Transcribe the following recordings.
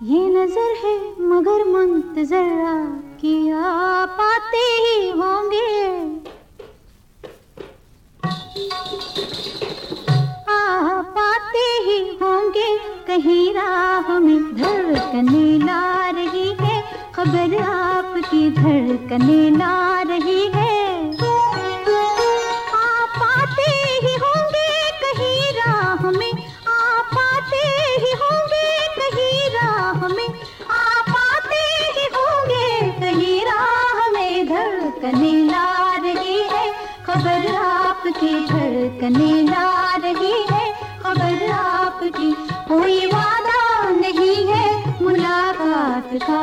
ये नजर है मगर मुंतजरा किया पाते ही होंगे, आ पाते ही होंगे। कहीं राह में धड़कने ला रही है, खबर आपकी धड़कने ला रही है। आ पाते ही होंगे कहीं राह में, आ पाते ही होंगे कहीं राह में, आ पाते ही होंगे कहीं राह में। धड़कने ला रही है, खबर आपकी धड़कने ला रही है, खबर आपकी। कोई वादा नहीं है मुलाकात का,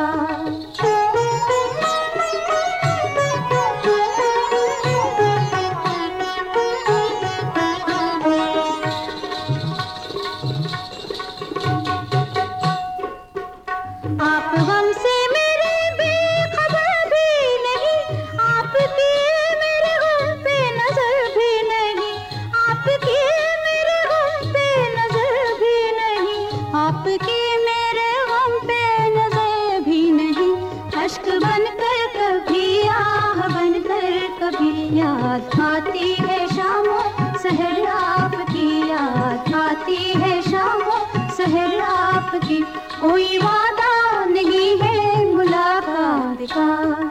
आप हमसे मेरे बेखबर भी नहीं, आपकी मेरे गम पे नजर भी नहीं, आपकी मेरे गम पे नजर भी नहीं, आपकी मेरे गम पे नजर भी नहीं। अश्क बनकर कभी आह बनकर कभी याद आती है शामों सहर आपकी, याद आती है शामों सहर आपकी। कोई वादा नहीं है मुलाकात का,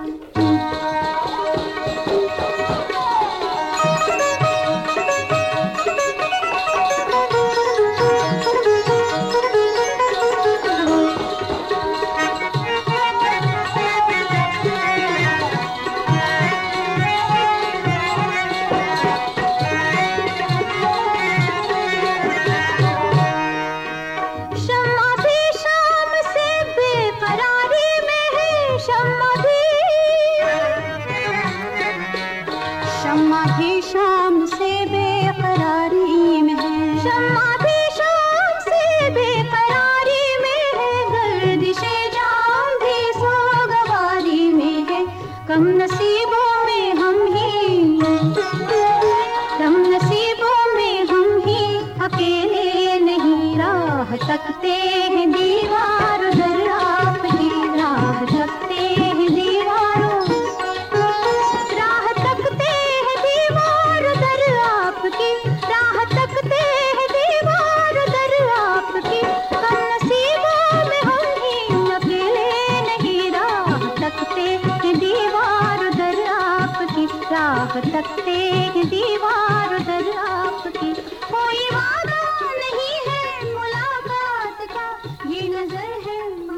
शम्मा भी शाम से बेकरारी में है, शम्मा भी शाम से बेकरारी में है। गर्दिशे जाम भी सोगवारी में है, कम नसीबों में हम ही, कम नसीबों में हम ही अकेले नहीं। राह तकते हैं दीवार दर आपकी, राह तकते हैं दीवारों, राह तकते हैं दीवार दर आपकी, राह तकते हैं दीवार दर आपकी। कम नसीबों में हम ही अकेले नहीं, राह तकते हैं दीवार दर आपकी, राह तकते हैं दीवार दर आपकी। कोई वादा नहीं है मुलाकात का, ये नजर है